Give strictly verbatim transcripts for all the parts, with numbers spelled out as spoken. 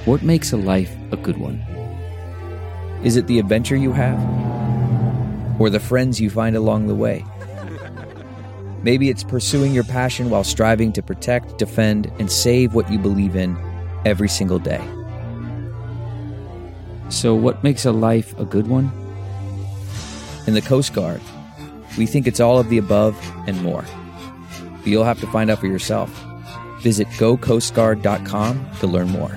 What makes a life a good one? Is it the adventure you have? Or the friends you find along the way? Maybe it's pursuing your passion while striving to protect, defend, and save what you believe in every single day. So what makes a life a good one? In the Coast Guard, we think it's all of the above and more. But you'll have to find out for yourself. Visit go coast guard dot com to learn more.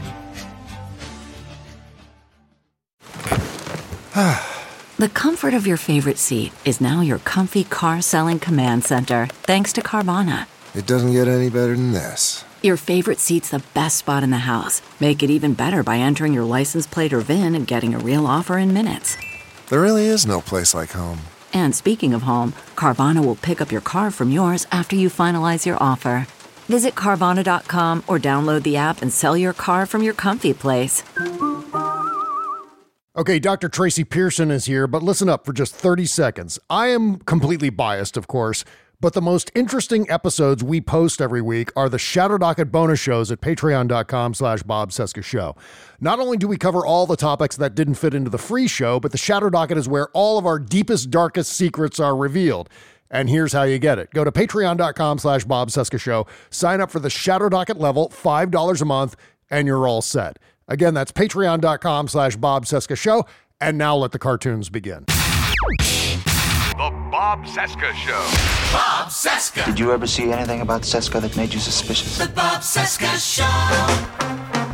The comfort of your favorite seat is now your comfy car-selling command center, thanks to Carvana. It doesn't get any better than this. Your favorite seat's the best spot in the house. Make it even better by entering your license plate or V I N and getting a real offer in minutes. There really is no place like home. And speaking of home, Carvana will pick up your car from yours after you finalize your offer. Visit Carvana dot com or download the app and sell your car from your comfy place. Okay, Doctor Tracy Pearson is here, but listen up for just thirty seconds. I am completely biased, of course, but the most interesting episodes we post every week are the Shadow Docket bonus shows at patreon dot com slash Bob Cesca Show. Not only do we cover all the topics that didn't fit into the free show, but the Shadow Docket is where all of our deepest, darkest secrets are revealed. And here's how you get it. Go to patreon dot com slash Bob Cesca Show, sign up for the Shadow Docket level, five dollars a month, and you're all set. Again, that's patreon dot com slash Bob Cesca Show. And now let the cartoons begin. The Bob Cesca Show. Bob Cesca. Did you ever see anything about Cesca that made you suspicious? The Bob Cesca Show.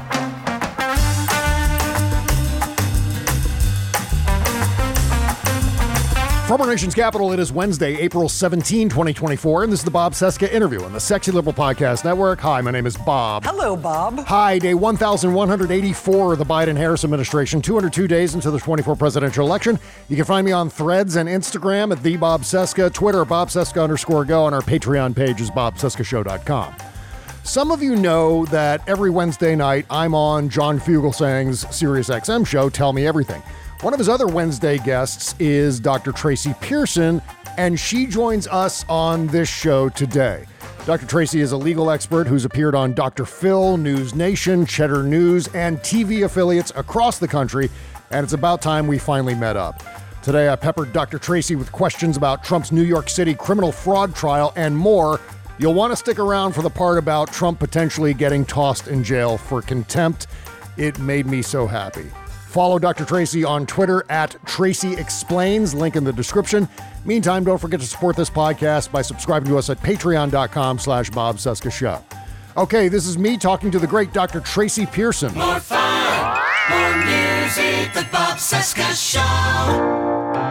From our nation's capital, it is Wednesday, April seventeenth, twenty twenty-four, and this is the Bob Cesca Interview on the Sexy Liberal Podcast Network. Hi, my name is Bob. Hello, Bob. Hi, day one thousand one hundred eighty-four of the Biden-Harris administration, two hundred two days until the twenty-four presidential election. You can find me on Threads and Instagram at the Bob Cesca, Twitter, Bob Cesca underscore go, and our Patreon page is bob cesca show dot com. Some of you know that every Wednesday night I'm on John Fugelsang's SiriusXM show, Tell Me Everything. One of his other Wednesday guests is Doctor Tracy Pearson, and she joins us on this show today. Doctor Tracy is a legal expert who's appeared on Doctor Phil, News Nation, Cheddar News, and T V affiliates across the country, and it's about time we finally met up. Today, I peppered Doctor Tracy with questions about Trump's New York City criminal fraud trial and more. You'll want to stick around for the part about Trump potentially getting tossed in jail for contempt. It made me so happy. Follow Doctor Tracy on Twitter at Tracy Explains, link in the description. Meantime, don't forget to support this podcast by subscribing to us at patreon dot com slash Bob Cesca Show. Okay, this is me talking to the great Doctor Tracy Pearson. More fun, more music, the Bob Cesca Show.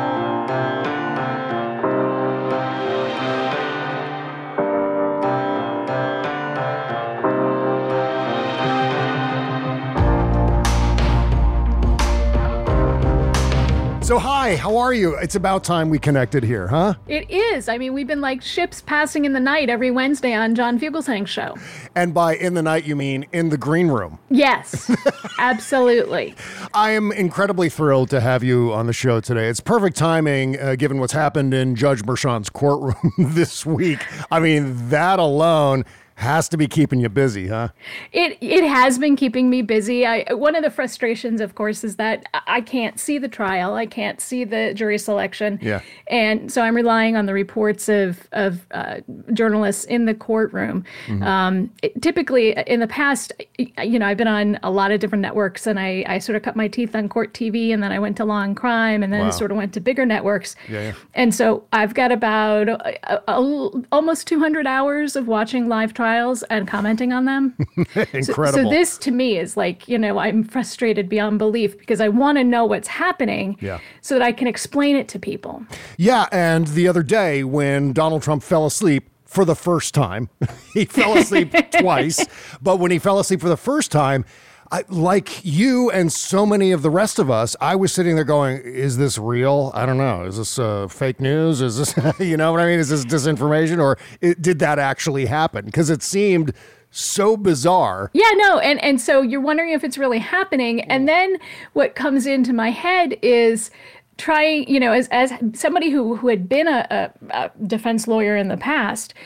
So hi, how are you? It's about time we connected here, huh? It is. I mean, we've been like ships passing in the night every Wednesday on John Fugelsang's show. And by in the night, you mean in the green room. Yes, absolutely. I am incredibly thrilled to have you on the show today. It's perfect timing, uh, given what's happened in Judge Merchan's courtroom this week. I mean, that alone has to be keeping you busy, huh? It it has been keeping me busy. I, one of the frustrations, of course, is that I can't see the trial. I can't see the jury selection. Yeah. And so I'm relying on the reports of, of uh, journalists in the courtroom. Mm-hmm. Um, it, typically, in the past, you know, I've been on a lot of different networks, and I, I sort of cut my teeth on Court T V, and then I went to Law and Crime, and then Wow. sort of went to bigger networks. Yeah, yeah. And so I've got about a, a, a, almost two hundred hours of watching live trials and commenting on them. Incredible. So, so this to me is like, you know, I'm frustrated beyond belief because I want to know what's happening Yeah. so that I can explain it to people. Yeah, and the other day when Donald Trump fell asleep for the first time, he fell asleep twice, but when he fell asleep for the first time, I, like you and so many of the rest of us, I was sitting there going, is this real? I don't know. Is this uh, fake news? Is this, you know what I mean? Is this disinformation, or it, did that actually happen? Because it seemed so bizarre. Yeah, no. And, and so you're wondering if it's really happening. And then what comes into my head is trying, you know, as, as somebody who, who had been a, a, a defense lawyer in the past,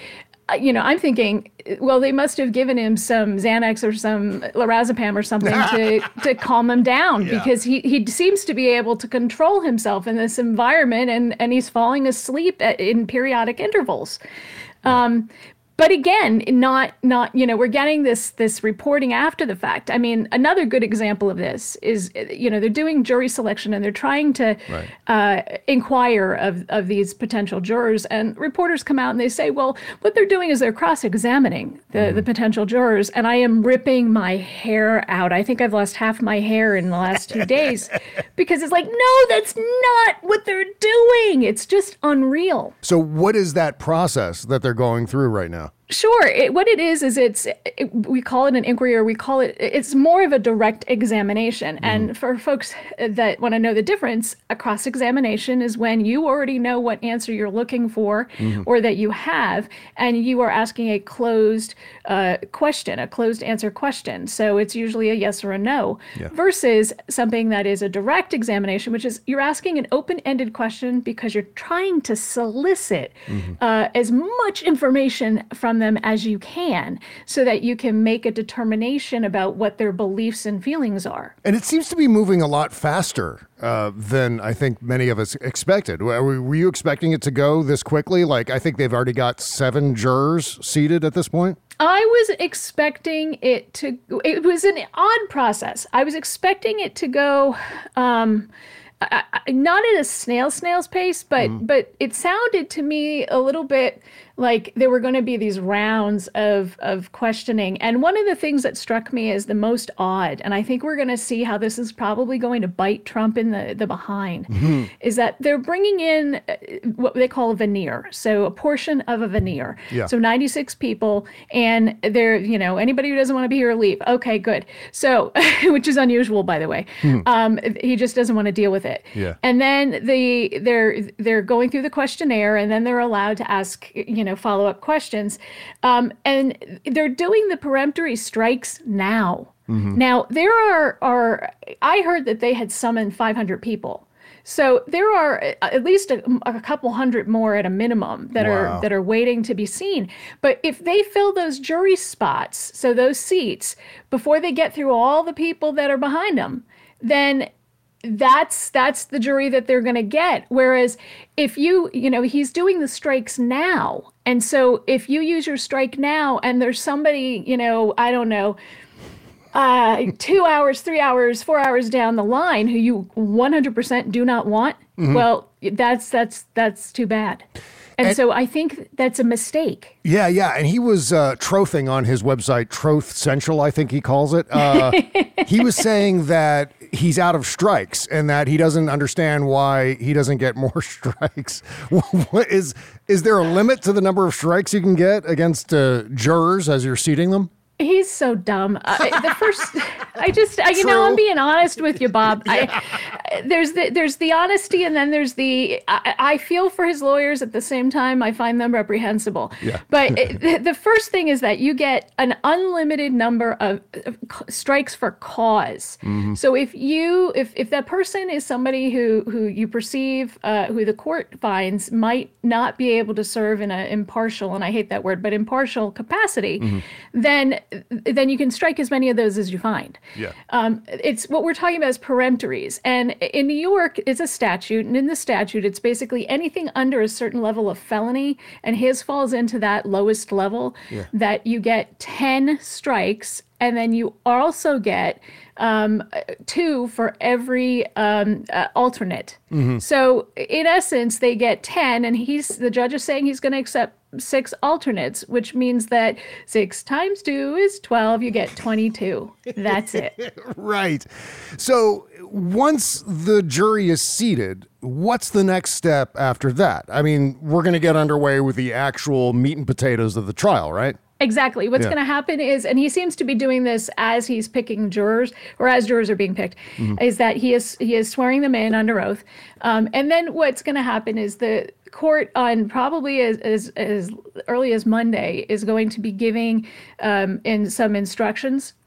you know, I'm thinking, well, they must have given him some Xanax or some lorazepam or something to, to calm him down, yeah. because he, he seems to be able to control himself in this environment, and, and he's falling asleep at, in periodic intervals. Um, But again, not not you know, we're getting this this reporting after the fact. I mean, another good example of this is, you know, they're doing jury selection and they're trying to right. uh, inquire of of these potential jurors, and reporters come out and they say, well, what they're doing is they're cross-examining the mm. the potential jurors, and I am ripping my hair out. I think I've lost half my hair in the last two days because it's like, no, that's not what they're doing. It's just unreal. So what is that process that they're going through right now? Sure. It, what it is, is it's, it, we call it an inquiry, or we call it, it's more of a direct examination. Mm-hmm. And for folks that want to know the difference, a cross-examination is when you already know what answer you're looking for, mm-hmm. or that you have, and you are asking a closed uh, question, a closed answer question. So it's usually a yes or a no, yeah. versus something that is a direct examination, which is you're asking an open-ended question because you're trying to solicit mm-hmm. uh, as much information from them as you can, so that you can make a determination about what their beliefs and feelings are. And it seems to be moving a lot faster uh, than I think many of us expected. Were, were you expecting it to go this quickly? Like, I think they've already got seven jurors seated at this point. I was expecting it to, it was an odd process. I was expecting it to go, um, I, I, not at a snail snail's pace, but mm. but it sounded to me a little bit like there were going to be these rounds of of questioning. And one of the things that struck me as the most odd, and I think we're going to see how this is probably going to bite Trump in the, the behind, mm-hmm. is that they're bringing in what they call a veneer. So a portion of a veneer. Yeah. So ninety-six people, and they're, you know, anybody who doesn't want to be here, leave. Okay, good. So, which is unusual, by the way. Mm. Um, he just doesn't want to deal with it. Yeah. And then the they're they're going through the questionnaire, and then they're allowed to ask, you know, follow-up questions. Um, and they're doing the peremptory strikes now. Mm-hmm. Now, there are, are, I heard that they had summoned five hundred people. So there are at least a, a couple hundred more at a minimum that wow. are that are waiting to be seen. But if they fill those jury spots, so those seats, before they get through all the people that are behind them, then that's that's the jury that they're going to get. Whereas if you, you know, he's doing the strikes now. And so if you use your strike now and there's somebody, you know, I don't know, uh, two hours, three hours, four hours down the line who you one hundred percent do not want, mm-hmm. well, that's that's that's too bad. And, and so I think that's a mistake. Yeah, yeah. And he was uh, trothing on his website, Troth Central, I think he calls it. Uh, he was saying that he's out of strikes and that he doesn't understand why he doesn't get more strikes. What is is there a limit to the number of strikes you can get against uh, jurors as you're seating them? He's so dumb. Uh, the first, I just, I, you True. know, I'm being honest with you, Bob. Yeah. I, there's the there's the honesty, and then there's the. I, I feel for his lawyers at the same time. I find them reprehensible. Yeah. But it, the first thing is that you get an unlimited number of, of strikes for cause. Mm-hmm. So if you, if if that person is somebody who who you perceive, uh, who the court finds might not be able to serve in an impartial, and I hate that word, but impartial capacity, mm-hmm. then. then you can strike as many of those as you find. Yeah. Um, it's what we're talking about is peremptories. And in New York, it's a statute. And in the statute, it's basically anything under a certain level of felony. And his falls into that lowest level, yeah. that you get ten strikes. And then you also get um, two for every um, uh, alternate. Mm-hmm. So in essence, they get ten, and he's the judge is saying he's going to accept six alternates, which means that six times two is twelve. You get twenty-two. That's it. Right. So once the jury is seated, what's the next step after that? I mean, we're going to get underway with the actual meat and potatoes of the trial, right? Exactly. What's yeah. going to happen is, and he seems to be doing this as he's picking jurors, or as jurors are being picked, mm-hmm. is that he is he is swearing them in under oath. Um, and then what's going to happen is the court on probably as, as, as early as Monday is going to be giving um, in some instructions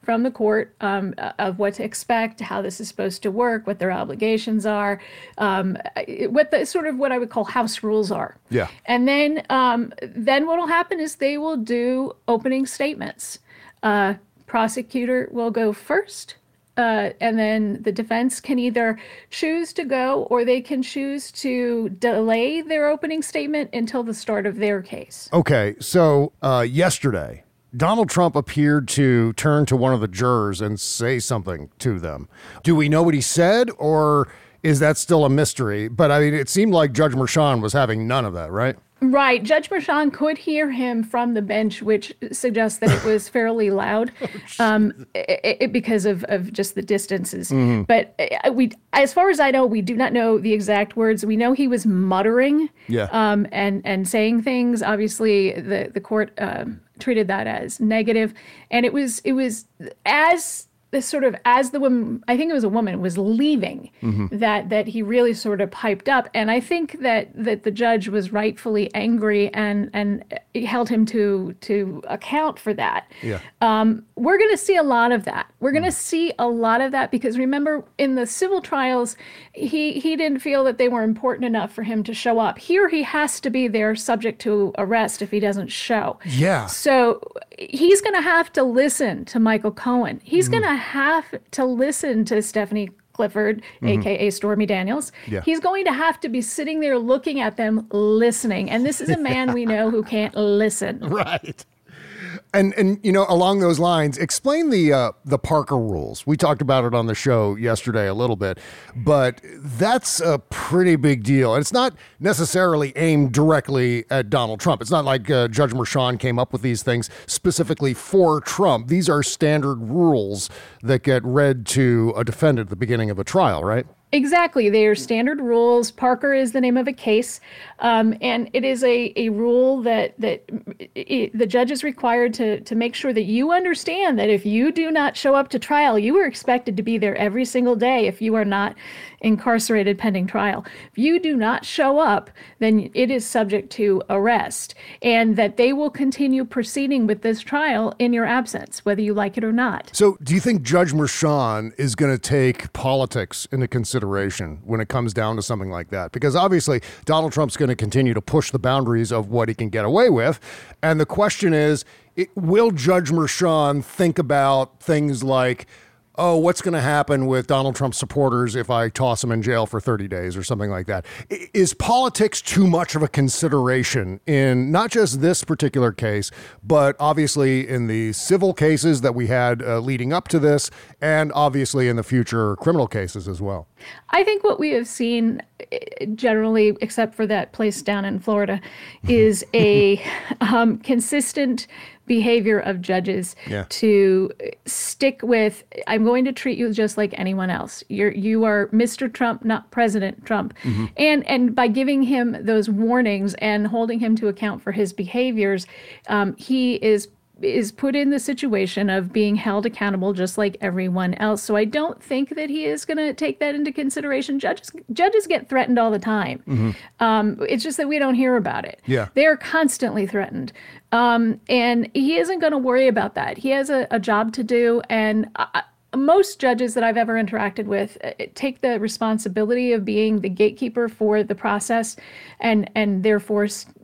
from the court um, of what to expect, how this is supposed to work, what their obligations are, um, what the sort of what I would call house rules are. Yeah. And then um, then what will happen is they will do opening statements. Uh, prosecutor will go first. Uh, and then the defense can either choose to go or they can choose to delay their opening statement until the start of their case. Okay, so uh, yesterday, Donald Trump appeared to turn to one of the jurors and say something to them. Do we know what he said, or is that still a mystery? But I mean, it seemed like Judge Merchan was having none of that, right? Right. Judge Merchan could hear him from the bench, which suggests that it was fairly loud um, it, it, because of, of just the distances. Mm-hmm. But we, as far as I know, we do not know the exact words. We know he was muttering yeah. um, and, and saying things. Obviously, the, the court um, treated that as negative. And it was it was as... This sort of as the woman, I think it was a woman, was leaving, mm-hmm. that that he really sort of piped up, and I think that that the judge was rightfully angry and and held him to to account for that. Yeah. Um, we're going to see a lot of that. We're going to mm. see a lot of that because remember, in the civil trials, he he didn't feel that they were important enough for him to show up. Here, he has to be there, subject to arrest if he doesn't show. Yeah. So he's going to have to listen to Michael Cohen. He's mm. going to have to listen to Stephanie Clifford, mm-hmm. a k a. Stormy Daniels. Yeah. He's going to have to be sitting there looking at them, listening. And this is a man we know who can't listen. Right. And, and you know, along those lines, explain the uh, the Parker rules. We talked about it on the show yesterday a little bit, but that's a pretty big deal. And it's not necessarily aimed directly at Donald Trump. It's not like uh, Judge Merchan came up with these things specifically for Trump. These are standard rules that get read to a defendant at the beginning of a trial, right? Exactly. They are standard rules. Parker is the name of a case. Um, and it is a, a rule that that it, the judge is required to, to make sure that you understand that if you do not show up to trial, you are expected to be there every single day if you are not incarcerated pending trial. If you do not show up, then it is subject to arrest, and that they will continue proceeding with this trial in your absence, whether you like it or not. So do you think Judge Merchan is going to take politics into consideration when it comes down to something like that? Because obviously Donald Trump's going to continue to push the boundaries of what he can get away with. And the question is, it, will Judge Merchan think about things like, oh, what's going to happen with Donald Trump supporters if I toss them in jail for thirty days or something like that? Is politics too much of a consideration in not just this particular case, but obviously in the civil cases that we had uh, leading up to this, and obviously in the future criminal cases as well? I think what we have seen generally, except for that place down in Florida, is a um, consistent behavior of judges yeah. to stick with, I'm going to treat you just like anyone else. You're you are Mister Trump, not President Trump. Mm-hmm. And and by giving him those warnings and holding him to account for his behaviors, um, he is is put in the situation of being held accountable just like everyone else. So I don't think that he is going to take that into consideration. Judges judges get threatened all the time. Mm-hmm. Um, it's just that we don't hear about it. Yeah. They're constantly threatened. Um, and he isn't going to worry about that. He has a, a job to do. And I, most judges that I've ever interacted with uh, take the responsibility of being the gatekeeper for the process and and therefore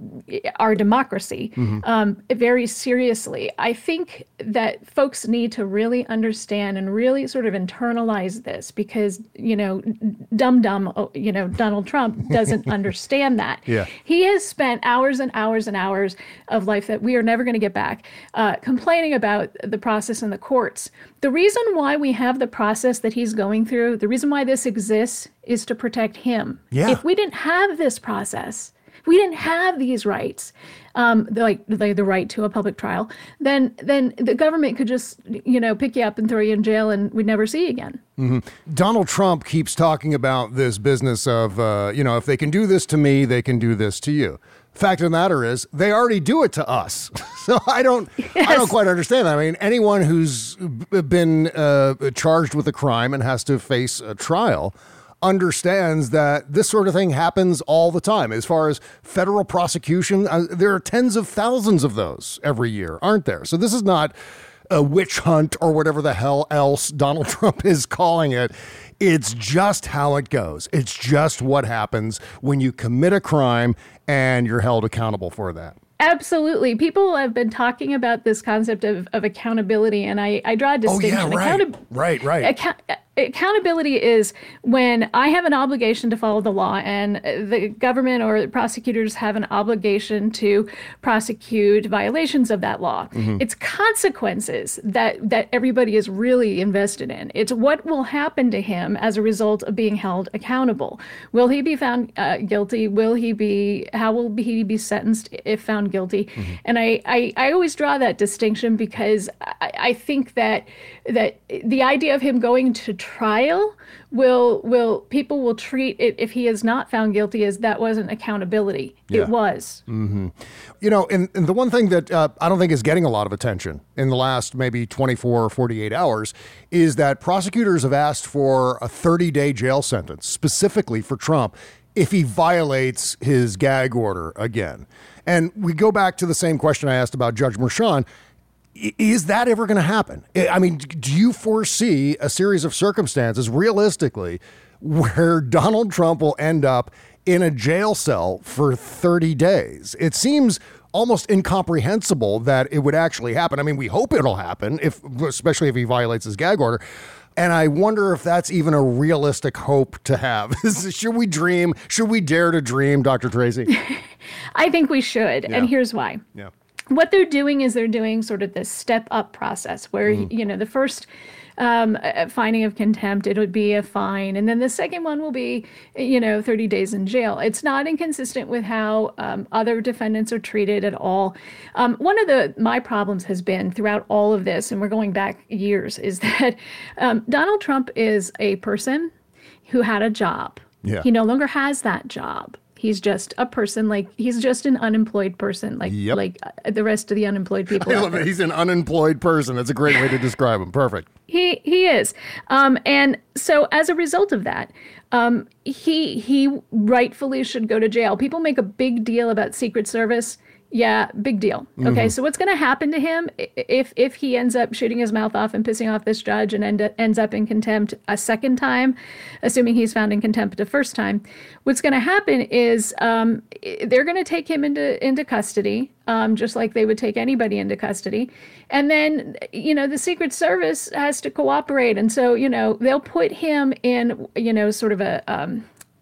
our democracy mm-hmm. um, very seriously. I think that folks need to really understand and really sort of internalize this because, you know, dumb dumb, you know, Donald Trump doesn't understand that. Yeah. He has spent hours and hours and hours of life that we are never going to get back uh, complaining about the process in the courts. The reason why we have the process that he's going through, the reason why this exists is to protect him. Yeah. If we didn't have this process, if we didn't have these rights, um, like the, the right to a public trial, then then the government could just, you know, pick you up and throw you in jail and we'd never see you again. Mm-hmm. Donald Trump keeps talking about this business of, uh, you know, if they can do this to me, they can do this to you. Fact of the matter is, they already do it to us. So I don't, yes. I don't quite understand that. I mean, anyone who's been uh, charged with a crime and has to face a trial understands that this sort of thing happens all the time. As far as federal prosecution, uh, there are tens of thousands of those every year, aren't there? So this is not a witch hunt or whatever the hell else Donald Trump is calling it. It's just how it goes. It's just what happens when you commit a crime and you're held accountable for that. Absolutely. People have been talking about this concept of, of accountability, and I, I draw a distinction. Oh, yeah, right. Accountab- right, right. Account- accountability is when I have an obligation to follow the law, and the government or the prosecutors have an obligation to prosecute violations of that law. Mm-hmm. It's consequences that, that everybody is really invested in. It's what will happen to him as a result of being held accountable. Will he be found uh, guilty? Will he be, how will he be sentenced if found guilty? Mm-hmm. And I, I, I always draw that distinction because I, I think that that the idea of him going to trial will will people will treat it, if he is not found guilty, as that wasn't accountability. Yeah. It was. Mm-hmm. You know, and, and the one thing that uh, I don't think is getting a lot of attention in the last maybe twenty-four or forty-eight hours is that prosecutors have asked for a thirty-day jail sentence specifically for Trump if he violates his gag order again. And we go back to the same question I asked about Judge Merchan. Is that ever going to happen? I mean, do you foresee a series of circumstances realistically where Donald Trump will end up in a jail cell for thirty days? It seems almost incomprehensible that it would actually happen. I mean, we hope it'll happen, if especially if he violates his gag order. And I wonder if that's even a realistic hope to have. Should we dream? Should we dare to dream, Doctor Tracy? I think we should. Yeah. And here's why. Yeah. What they're doing is they're doing sort of this step up process where, mm. you know, the first um, finding of contempt, it would be a fine. And then the second one will be, you know, thirty days in jail. It's not inconsistent with how um, other defendants are treated at all. Um, one of the my problems has been throughout all of this, and we're going back years, is that um, Donald Trump is a person who had a job. Yeah. He no longer has that job. He's just a person, like he's just an unemployed person, like yep. like uh, the rest of the unemployed people. I love it. He's an unemployed person. That's a great way to describe him. Perfect. He he is, um, and so as a result of that, um, he he rightfully should go to jail. People make a big deal about Secret Service. Yeah, big deal. Okay, mm-hmm. So what's going to happen to him if if he ends up shooting his mouth off and pissing off this judge and end, ends up in contempt a second time, assuming he's found in contempt the first time? What's going to happen is um, they're going to take him into into custody, um, just like they would take anybody into custody, and then you know the Secret Service has to cooperate, and so you know they'll put him in you know sort of a um,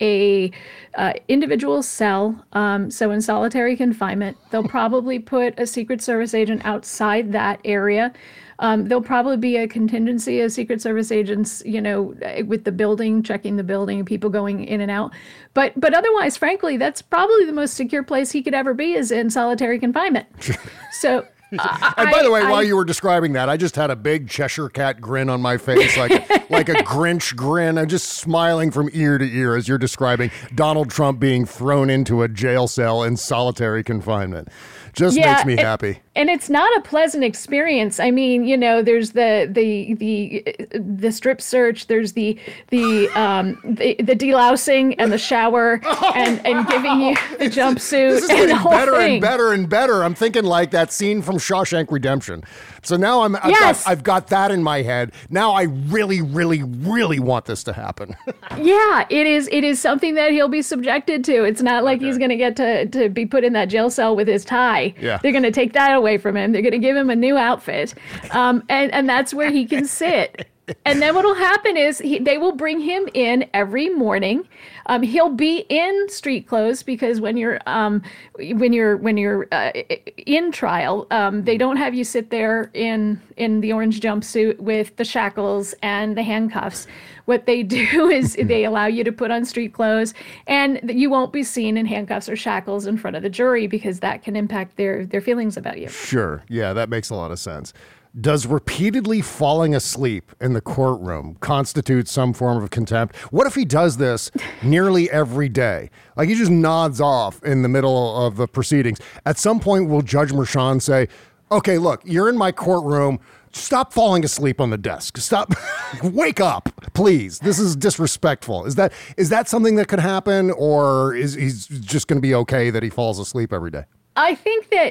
a uh, individual cell, um, so in solitary confinement. They'll probably put a Secret Service agent outside that area. Um, there'll probably be a contingency of Secret Service agents, you know, with the building, checking the building, people going in and out. But but otherwise, frankly, that's probably the most secure place he could ever be, is in solitary confinement. So. I, and by the way, I, while you were describing that, I just had a big Cheshire Cat grin on my face, like like a Grinch grin. I'm just smiling from ear to ear as you're describing Donald Trump being thrown into a jail cell in solitary confinement. Just yeah, makes me it, happy. And it's not a pleasant experience. I mean, you know, there's the the the the strip search, there's the the um the, the delousing and the shower oh, and, and wow. giving you the it's, jumpsuit. This is and getting the whole better thing. and better and better. I'm thinking like that scene from Shawshank Redemption. So now I'm I've, yes. got, I've got that in my head. Now I really, really, really want this to happen. Yeah, it is. It is something that he'll be subjected to. It's not like okay. he's going to get to to be put in that jail cell with his tie. Yeah. They're going to take that away from him. They're going to give him a new outfit, um, and and that's where he can sit. And then what'll happen is he, they will bring him in every morning. Um, he'll be in street clothes because when you're um, when you're when you're uh, in trial, um, they don't have you sit there in in the orange jumpsuit with the shackles and the handcuffs. What they do is they allow you to put on street clothes, and you won't be seen in handcuffs or shackles in front of the jury because that can impact their their feelings about you. Sure. Yeah, that makes a lot of sense. Does repeatedly falling asleep in the courtroom constitute some form of contempt? What if he does this nearly every day? Like he just nods off in the middle of the proceedings. At some point, will Judge Merchan say, okay, look, you're in my courtroom. Stop falling asleep on the desk. Stop. Wake up, please. This is disrespectful. Is that is that something that could happen, or is he's just going to be okay that he falls asleep every day? I think that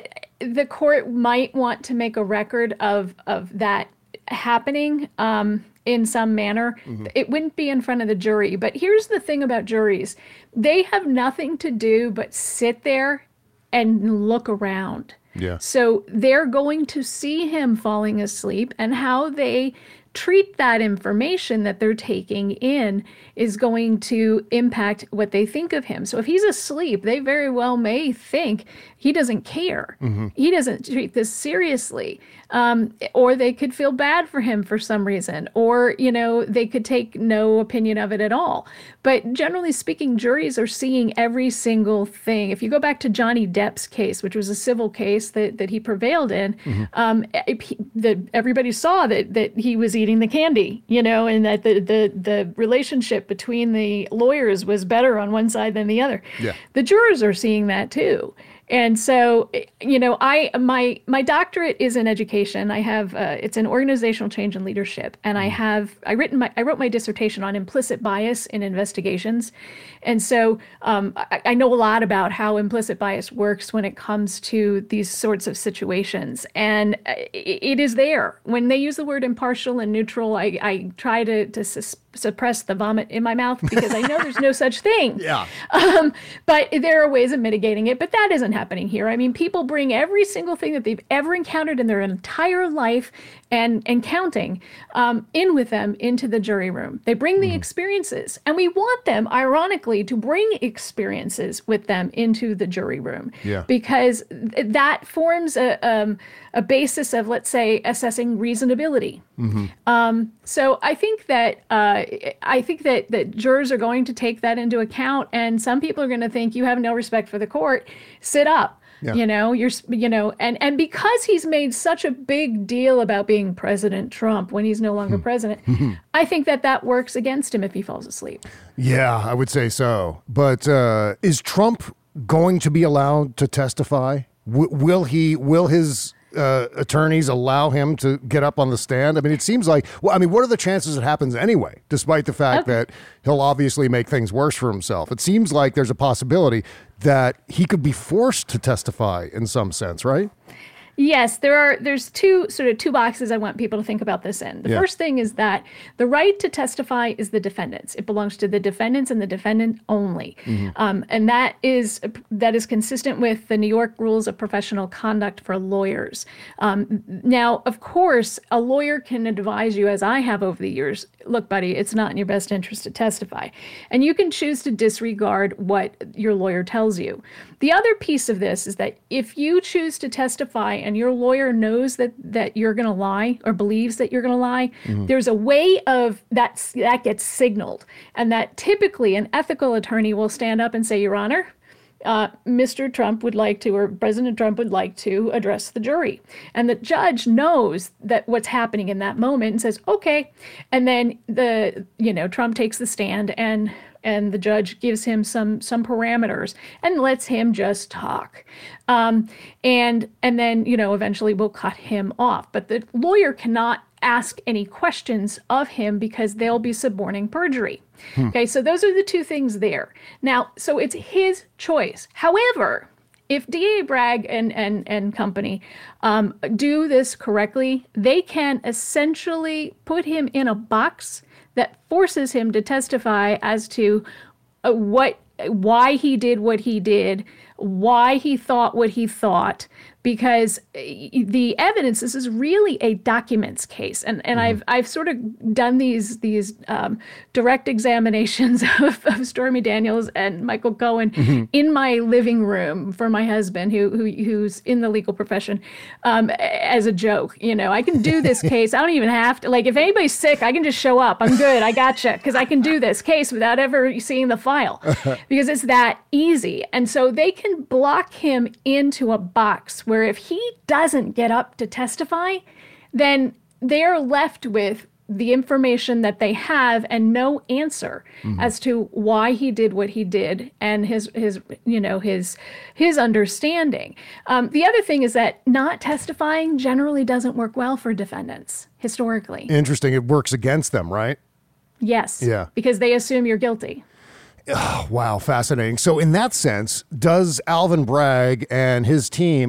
the court might want to make a record of of that happening um, in some manner. Mm-hmm. It wouldn't be in front of the jury. But here's the thing about juries. They have nothing to do but sit there and look around. Yeah. So they're going to see him falling asleep, and how they treat that information that they're taking in is going to impact what they think of him. So if he's asleep, they very well may think he doesn't care. Mm-hmm. He doesn't treat this seriously. Um, or they could feel bad for him for some reason, or, you know, they could take no opinion of it at all. But generally speaking, juries are seeing every single thing. If you go back to Johnny Depp's case, which was a civil case that, that he prevailed in, mm-hmm. um, he, the, everybody saw that, that he was eating the candy, you know, and that the, the, the relationship between the lawyers was better on one side than the other. Yeah. The jurors are seeing that too. And so, you know, I my my doctorate is in education. I have uh, it's in organizational change and leadership, and I have I written my I wrote my dissertation on implicit bias in investigations, and so um, I, I know a lot about how implicit bias works when it comes to these sorts of situations, and it, it is there when they use the word impartial and neutral. I I try to to sus- suppress the vomit in my mouth because I know there's no such thing. Yeah. Um, but there are ways of mitigating it, but that isn't happening here. I mean, people bring every single thing that they've ever encountered in their entire life and, and counting um, in with them into the jury room. They bring the mm. experiences, and we want them, ironically, to bring experiences with them into the jury room. Yeah. Because th- that forms a, um, a basis of, let's say, assessing reasonability. Mm-hmm. Um, so I think that uh, I think that, that jurors are going to take that into account, and some people are going to think you have no respect for the court. Sit up. Yeah. You know, you're, you know, and, and because he's made such a big deal about being President Trump when he's no longer president, I think that that works against him if he falls asleep. Yeah, I would say so. But uh, is Trump going to be allowed to testify? W- will he, will his uh, attorneys allow him to get up on the stand? I mean, it seems like, well, I mean, what are the chances it happens anyway, despite the fact okay. that he'll obviously make things worse for himself? It seems like there's a possibility that he could be forced to testify in some sense, right? Yes, there are. There's two sort of two boxes I want people to think about this in. The yeah. first thing is that the right to testify is the defendant's. It belongs to the defendants and the defendant only, mm-hmm. um, and that is that is consistent with the New York Rules of Professional Conduct for lawyers. Um, now, of course, a lawyer can advise you, as I have over the years. Look, buddy, it's not in your best interest to testify, and you can choose to disregard what your lawyer tells you. The other piece of this is that if you choose to testify and your lawyer knows that, that you're going to lie or believes that you're going to lie, mm-hmm. there's a way of that that gets signaled. And that typically an ethical attorney will stand up and say, Your Honor, uh, Mister Trump would like to, or President Trump would like to address the jury. And the judge knows that what's happening in that moment and says, okay. And then the, you know, Trump takes the stand and and the judge gives him some some parameters and lets him just talk. Um, and and then, you know, eventually we'll cut him off. But the lawyer cannot ask any questions of him because they'll be suborning perjury. Hmm. Okay, so those are the two things there. Now, so it's his choice. However, if D A Bragg and, and, and company um, do this correctly, they can essentially put him in a box that forces him to testify as to uh, what, why he did what he did, why he thought what he thought, because the evidence, this is really a documents case. And and mm-hmm. I've I've sort of done these these um, direct examinations of, of Stormy Daniels and Michael Cohen mm-hmm. in my living room for my husband, who, who who's in the legal profession, um, as a joke. You know, I can do this case. I don't even have to, like, if anybody's sick, I can just show up. I'm good. I gotcha. Because I can do this case without ever seeing the file because it's that easy. And so they can block him into a box where if he doesn't get up to testify, then they're left with the information that they have and no answer mm-hmm. as to why he did what he did and his his you know his his understanding. Um, the other thing is that not testifying generally doesn't work well for defendants historically. Interesting. It works against them, right? Yes. Yeah. Because they assume you're guilty. Oh, wow, fascinating. So in that sense, does Alvin Bragg and his team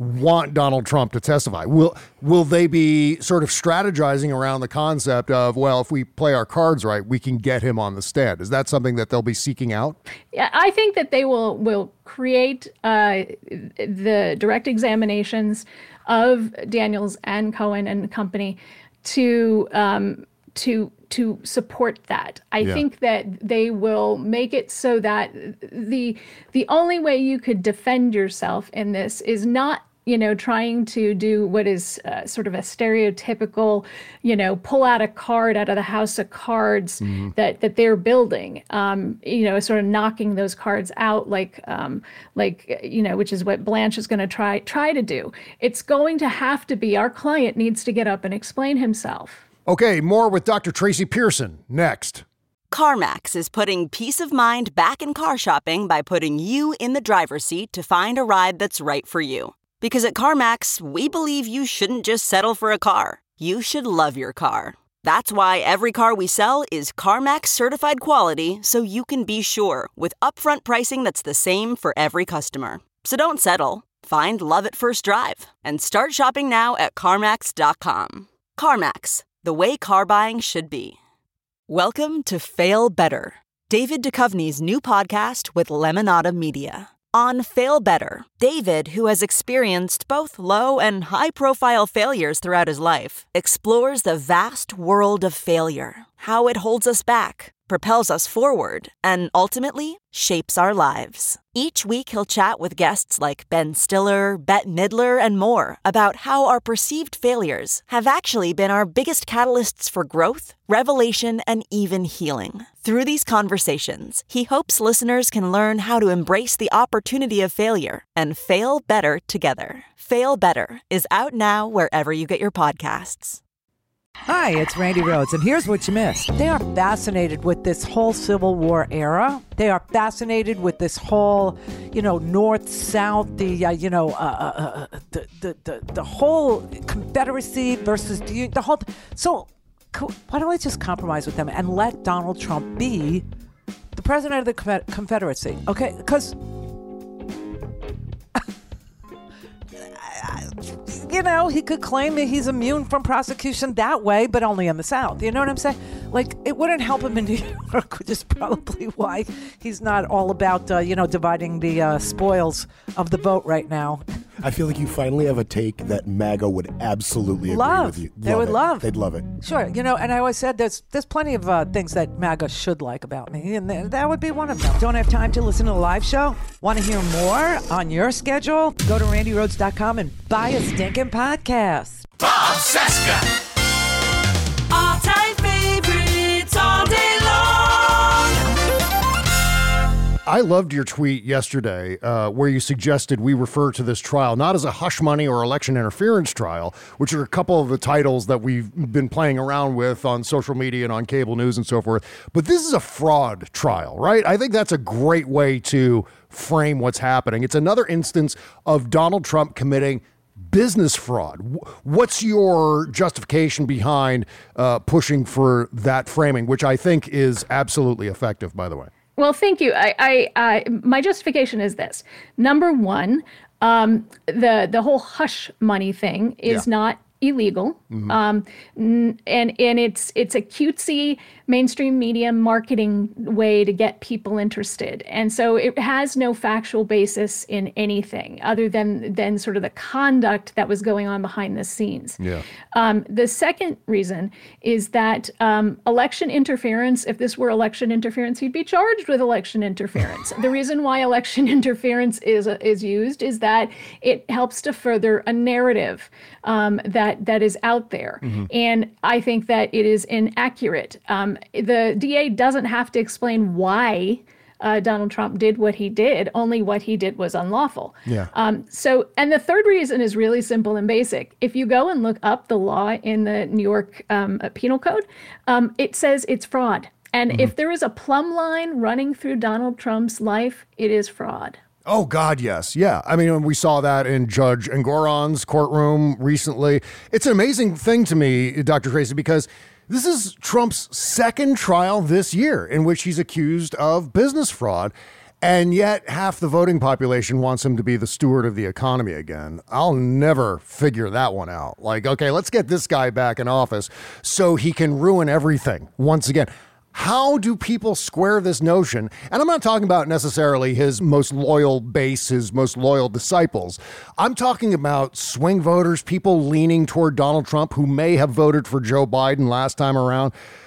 want Donald Trump to testify? Will will they be sort of strategizing around the concept of, well, if we play our cards right, we can get him on the stand? Is that something that they'll be seeking out? Yeah, I think that they will will create uh, the direct examinations of Daniels and Cohen and company to um, to to support that. I yeah. think that they will make it so that the the only way you could defend yourself in this is not, you know, trying to do what is uh, sort of a stereotypical, you know, pull out a card out of the house of cards mm-hmm. that that they're building, um, you know, sort of knocking those cards out like, um, like, you know, which is what Blanche is going to try try to do. It's going to have to be, our client needs to get up and explain himself. Okay, more with Doctor Tracy Pearson next. CarMax is putting peace of mind back in car shopping by putting you in the driver's seat to find a ride that's right for you. Because at CarMax, we believe you shouldn't just settle for a car. You should love your car. That's why every car we sell is CarMax certified quality, so you can be sure with upfront pricing that's the same for every customer. So don't settle. Find love at first drive and start shopping now at CarMax dot com. CarMax, the way car buying should be. Welcome to Fail Better, David Duchovny's new podcast with Lemonada Media. On Fail Better, David, who has experienced both low and high-profile failures throughout his life, explores the vast world of failure, how it holds us back, propels us forward, and ultimately shapes our lives. Each week he'll chat with guests like Ben Stiller, Bette Midler, and more about how our perceived failures have actually been our biggest catalysts for growth, revelation, and even healing. Through these conversations, he hopes listeners can learn how to embrace the opportunity of failure and fail better together. Fail Better is out now wherever you get your podcasts. Hi, it's Randy Rhodes, and here's what you missed. They are fascinated with this whole Civil War era. They are fascinated with this whole, you know, North-South, the, uh, you know, uh, uh, the, the, the, the whole Confederacy versus the, the whole... So why don't we just compromise with them and let Donald Trump be the president of the Confederacy, okay? Because... You know, he could claim that he's immune from prosecution that way, but only in the South. You know what I'm saying? Like, it wouldn't help him in New York, which is probably why he's not all about, uh, you know, dividing the uh, spoils of the vote right now. I feel like you finally have a take that MAGA would absolutely agree love. with you. Love they would it. love. They'd love it. Sure. You know, and I always said there's there's plenty of uh, things that MAGA should like about me, and th- that would be one of them. Don't have time to listen to the live show? Want to hear more on your schedule? Go to randy rhodes dot com and buy a stinking podcast. Bob Cesca. All-time favorites all day long. I loved your tweet yesterday uh, where you suggested we refer to this trial not as a hush money or election interference trial, which are a couple of the titles that we've been playing around with on social media and on cable news and so forth, but this is a fraud trial, right? I think that's a great way to frame what's happening. It's another instance of Donald Trump committing business fraud. What's your justification behind uh, pushing for that framing, which I think is absolutely effective, by the way? Well, thank you. I, I, I, my justification is this. Number one, um, the the whole hush money thing is yeah. not illegal, mm-hmm. um, and and it's it's a cutesy mainstream media marketing way to get people interested, and so it has no factual basis in anything other than than sort of the conduct that was going on behind the scenes. Yeah. Um, the second reason is that um, election interference. If this were election interference, he'd be charged with election interference. The reason why election interference is is used is that it helps to further a narrative um, that that is out there, mm-hmm. and I think that it is inaccurate. Um, the D A doesn't have to explain why uh, Donald Trump did what he did. Only what he did was unlawful. Yeah. Um, so, and the third reason is really simple and basic. If you go and look up the law in the New York um, Penal Code, um, it says it's fraud. And mm-hmm. if there is a plumb line running through Donald Trump's life, it is fraud. Oh, God, yes. Yeah. I mean, we saw that in Judge Engoron's courtroom recently. It's an amazing thing to me, Doctor Tracy, because this is Trump's second trial this year in which he's accused of business fraud. And yet half the voting population wants him to be the steward of the economy again. I'll never figure that one out. Like, okay, let's get this guy back in office so he can ruin everything once again. How do people square this notion? And I'm not talking about necessarily his most loyal base, his most loyal disciples. I'm talking about swing voters, people leaning toward Donald Trump who may have voted for Joe Biden last time around.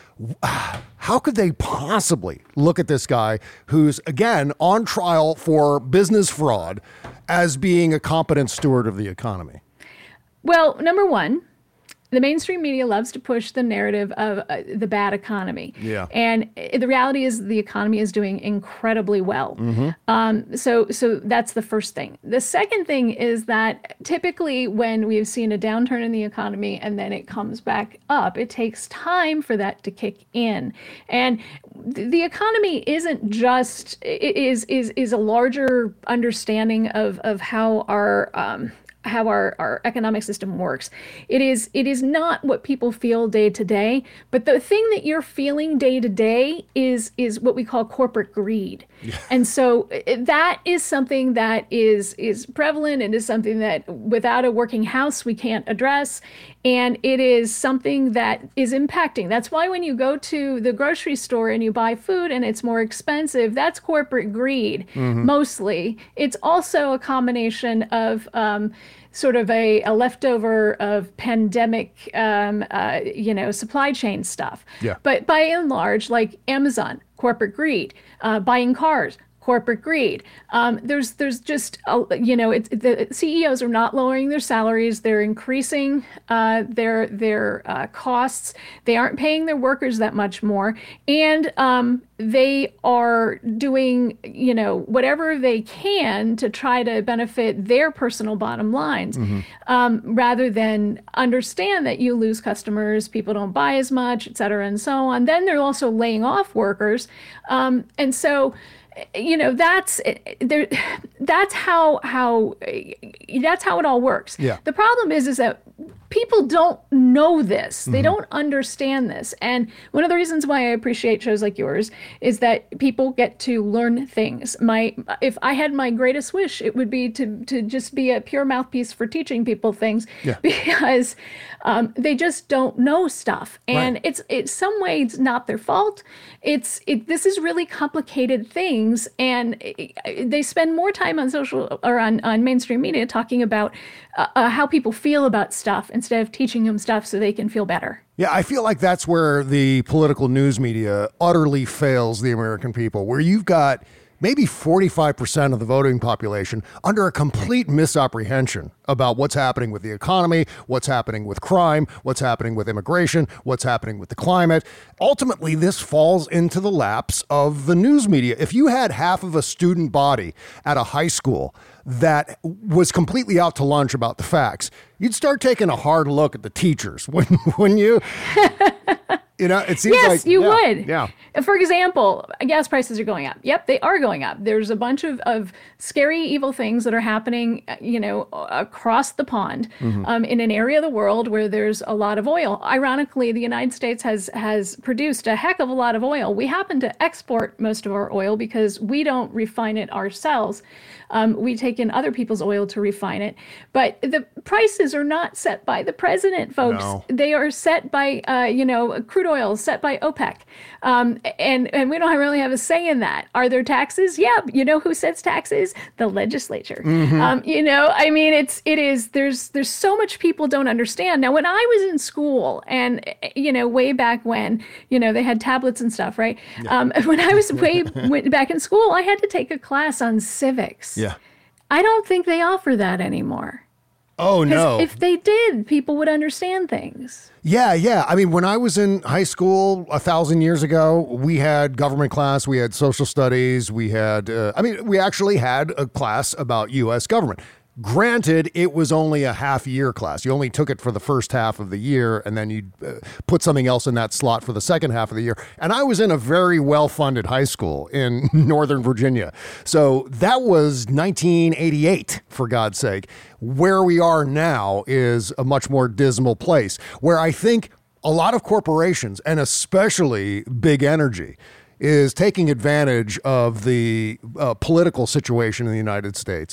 How could they possibly look at this guy who's, again, on trial for business fraud as being a competent steward of the economy? Well, number one, the mainstream media loves to push the narrative of uh, the bad economy. Yeah. And the reality is the economy is doing incredibly well. Mm-hmm. Um, so, so that's the first thing. The second thing is that typically when we've seen a downturn in the economy and then it comes back up, it takes time for that to kick in. And th- the economy isn't just, it is, is, is a larger understanding of, of how our, um, how our, our economic system works. It is it is not what people feel day to day, but the thing that you're feeling day to day is is what we call corporate greed. Yeah. And so that is something that is is prevalent. It is something that without a working house we can't address. And it is something that is impacting. That's why when you go to the grocery store and you buy food and it's more expensive, that's corporate greed, mm-hmm. mostly. It's also a combination of um, sort of a, a leftover of pandemic, um, uh, you know, supply chain stuff. Yeah. But by and large, like Amazon, corporate greed, uh, buying cars, corporate greed. Um, there's there's just, a, you know, it's, the C E Os are not lowering their salaries. They're increasing uh, their their uh, costs. They aren't paying their workers that much more. And um, they are doing, you know, whatever they can to try to benefit their personal bottom lines, mm-hmm. um, rather than understand that you lose customers, people don't buy as much, et cetera, and so on. Then they're also laying off workers. Um, and so, you know, that's there. That's how how that's how it all works. Yeah. The problem is, is that people don't know this. They Mm-hmm. don't understand this. And one of the reasons why I appreciate shows like yours is that people get to learn things. My, if I had my greatest wish, it would be to to just be a pure mouthpiece for teaching people things, Yeah. because um, they just don't know stuff. And Right. it's it's some ways not their fault. It's it. This is really complicated things, and they spend more time on social or on, on mainstream media talking about uh, uh, how people feel about stuff instead of teaching them stuff so they can feel better. Yeah, I feel like that's where the political news media utterly fails the American people, where you've got maybe forty-five percent of the voting population under a complete misapprehension about what's happening with the economy, what's happening with crime, what's happening with immigration, what's happening with the climate. Ultimately, this falls into the laps of the news media. If you had half of a student body at a high school that was completely out to lunch about the facts, you'd start taking a hard look at the teachers, wouldn't, wouldn't you? You know, it seems yes, like... you yeah, would. Yeah. For example, gas prices are going up. Yep, they are going up. There's a bunch of, of scary, evil things that are happening, you know, across the pond, Mm-hmm. um, in an area of the world where there's a lot of oil. Ironically, the United States has has produced a heck of a lot of oil. We happen to export most of our oil because we don't refine it ourselves. Um, we take in other people's oil to refine it. But the prices are not set by the president, folks. No. They are set by, uh, you know, crude oil set by OPEC. Um, and, and we don't really have a say in that. Are there taxes? Yeah. You know who sets taxes? The legislature. Mm-hmm. Um, you know, I mean, it's, it is, there's, there's so much people don't understand. Now, when I was in school and, you know, way back when, you know, they had tablets and stuff, right? Yeah. Um, when I was way back in school, I had to take a class on civics. Yeah. I don't think they offer that anymore. Oh, no. If they did, people would understand things. Yeah, yeah. I mean, when I was in high school a thousand years ago, we had government class, we had social studies, we had, uh, I mean, we actually had a class about U S government. Granted, it was only a half year class. You only took it for the first half of the year, and then you uh, put something else in that slot for the second half of the year. And I was in a very well-funded high school in Northern Virginia. So that was nineteen eighty-eight, for God's sake. Where we are now is a much more dismal place, where I think a lot of corporations, and especially big energy, is taking advantage of the uh, political situation in the United States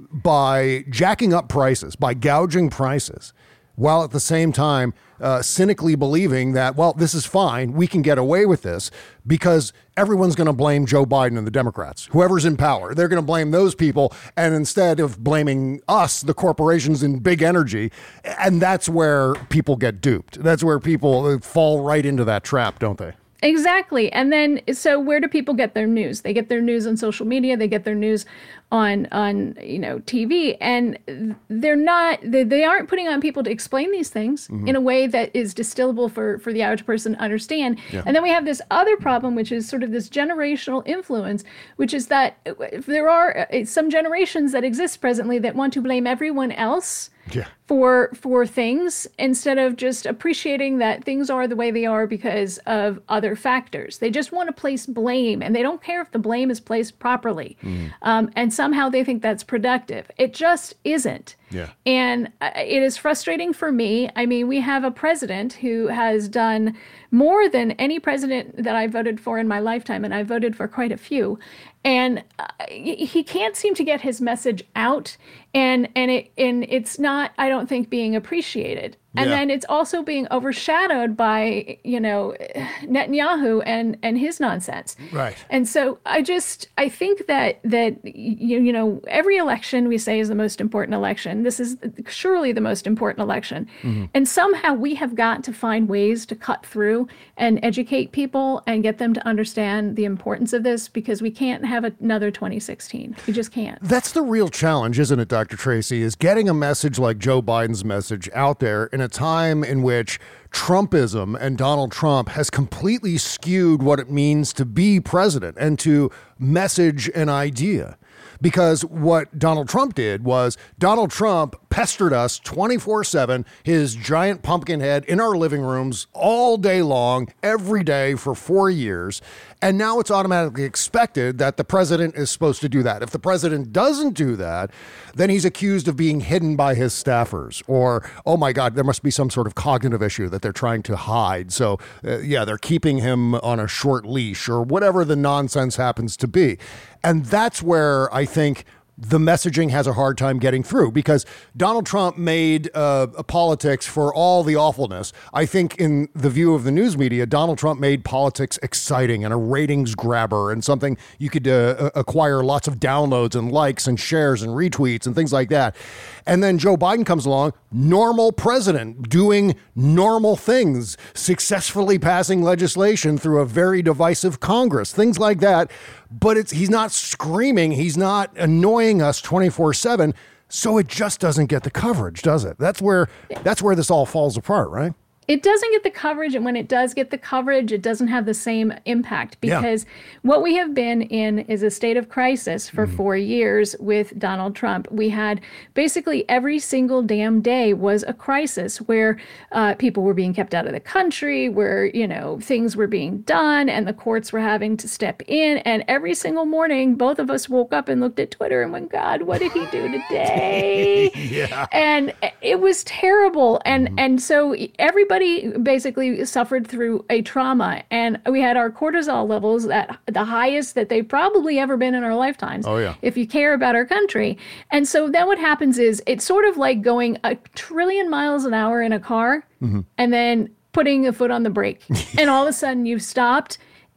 by jacking up prices, by gouging prices, while at the same time uh, cynically believing that, well, this is fine, we can get away with this because everyone's going to blame Joe Biden and the Democrats. Whoever's in power, they're going to blame those people. And instead of blaming us, the corporations and big energy, and that's where people get duped. That's where people fall right into that trap, don't they? Exactly. And then, so where do people get their news? They get their news on social media. They get their news on, on you know, T V. And they're not, they, they aren't putting on people to explain these things mm-hmm. in a way that is distillable for, for the average person to understand. Yeah. And then we have this other problem, which is sort of this generational influence, which is that there are some generations that exist presently that want to blame everyone else Yeah. for for things instead of just appreciating that things are the way they are because of other factors. They just want to place blame, and they don't care if the blame is placed properly. Mm. Um, and somehow they think that's productive. It just isn't. Yeah. And uh, it is frustrating for me. I mean, we have a president who has done more than any president that I voted for in my lifetime, and I voted for quite a few. And uh, he can't seem to get his message out, and and it and it's not, I don't think, being appreciated. And Yeah. then it's also being overshadowed by, you know, Netanyahu and and his nonsense. Right. And so I just I think that that you you know every election we say is the most important election. This is surely the most important election. Mm-hmm. And somehow we have got to find ways to cut through and educate people and get them to understand the importance of this, because we can't have another twenty sixteen. We just can't. That's the real challenge, isn't it, Doctor Tracy, is getting a message like Joe Biden's message out there in a time in which Trumpism and Donald Trump has completely skewed what it means to be president and to message an idea. Because what Donald Trump did was Donald Trump pestered us twenty-four seven, his giant pumpkin head in our living rooms all day long, every day for four years. And now it's automatically expected that the president is supposed to do that. If the president doesn't do that, then he's accused of being hidden by his staffers, or, oh my God, there must be some sort of cognitive issue that they're trying to hide. So uh, yeah, they're keeping him on a short leash, or whatever the nonsense happens to be. And that's where I think the messaging has a hard time getting through, because Donald Trump made uh, a politics for all the awfulness. I think in the view of the news media, Donald Trump made politics exciting and a ratings grabber and something you could uh, acquire lots of downloads and likes and shares and retweets and things like that. And then Joe Biden comes along, normal president, doing normal things, successfully passing legislation through a very divisive Congress, things like that. But it's he's not screaming, he's not annoying us twenty-four seven, so it just doesn't get the coverage, does it? That's where that's where this all falls apart, right? It doesn't get the coverage, and when it does get the coverage, it doesn't have the same impact, because yeah. what we have been in is a state of crisis for mm-hmm. four years with Donald Trump. We had basically every single damn day was a crisis where uh, people were being kept out of the country, where, you know, things were being done and the courts were having to step in. And every single morning, both of us woke up and looked at Twitter and went, God, what did he do today? yeah. And it was terrible. And, mm-hmm. and so everybody basically suffered through a trauma, and we had our cortisol levels at the highest that they've probably ever been in our lifetimes. Oh, yeah. If you care about our country. And so then what happens is it's sort of like going a trillion miles an hour in a car mm-hmm. and then putting a foot on the brake, and all of a sudden you've stopped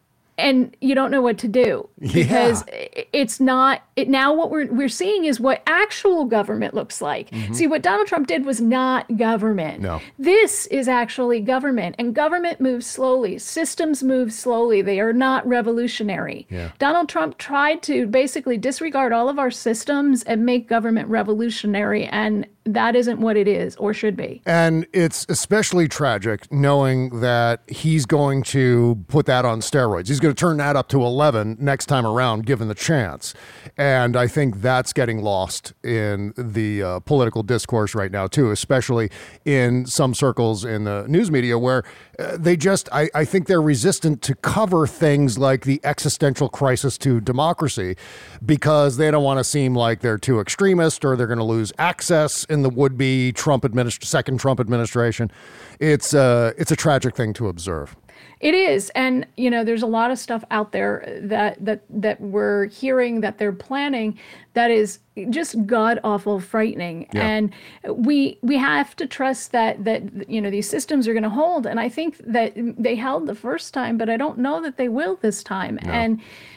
and you don't know what to do, because yeah. it's not it now what we're we're seeing is what actual government looks like. Mm-hmm. See, what Donald Trump did was not government. No. This is actually government, and government moves slowly. Systems move slowly. They are not revolutionary. Yeah. Donald Trump tried to basically disregard all of our systems and make government revolutionary, and that isn't what it is or should be. And it's especially tragic knowing that he's going to put that on steroids. He's going to turn that up to eleven next time around, given the chance. And I think that's getting lost in the uh, political discourse right now, too, especially in some circles in the news media where uh, they just, I, I think they're resistant to cover things like the existential crisis to democracy, because they don't want to seem like they're too extremist or they're going to lose access in the would-be Trump administ- second Trump administration. It's uh, it's a tragic thing to observe. It is. And, you know, there's a lot of stuff out there that that that we're hearing that they're planning that is just god awful frightening. Yeah. And we we have to trust that that you know these systems are going to hold. And I think that they held the first time, but I don't know that they will this time. No. And